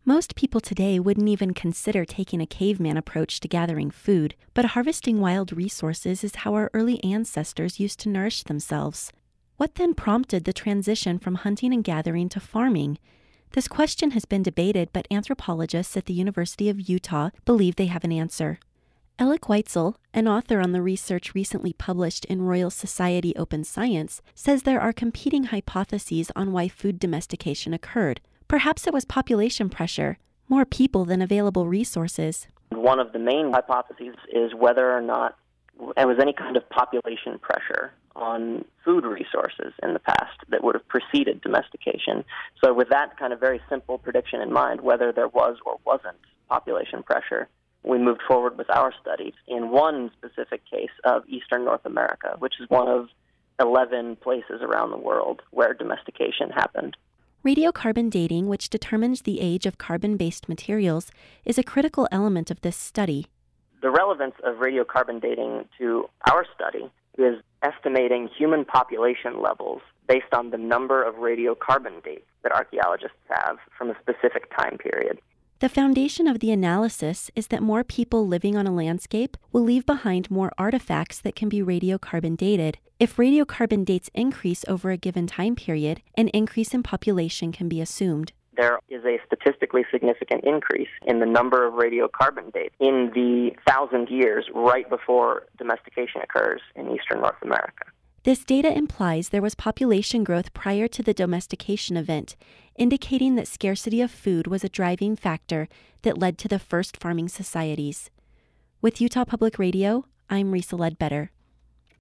Most people today wouldn't even consider taking a caveman approach to gathering food, but harvesting wild resources is how our early ancestors used to nourish themselves. What then prompted the transition from hunting and gathering to farming? This question has been debated, but anthropologists at the University of Utah believe they have an answer. Alec Weitzel, an author on the research recently published in Royal Society Open Science, says there are competing hypotheses on why food domestication occurred. Perhaps it was population pressure, more people than available resources. One of the main hypotheses is whether or not there was any kind of population pressure on food resources in the past that would have preceded domestication. So with that kind of very simple prediction in mind, whether there was or wasn't population pressure, we moved forward with our studies in one specific case of Eastern North America, which is one of 11 places around the world where domestication happened. Radiocarbon dating, which determines the age of carbon-based materials, is a critical element of this study. The relevance of radiocarbon dating to our study is estimating human population levels based on the number of radiocarbon dates that archaeologists have from a specific time period. The foundation of the analysis is that more people living on a landscape will leave behind more artifacts that can be radiocarbon dated. If radiocarbon dates increase over a given time period, an increase in population can be assumed. There is a statistically significant increase in the number of radiocarbon dates in the 1,000 years right before domestication occurs in Eastern North America. This data implies there was population growth prior to the domestication event, indicating that scarcity of food was a driving factor that led to the first farming societies. With Utah Public Radio, I'm Risa Ledbetter.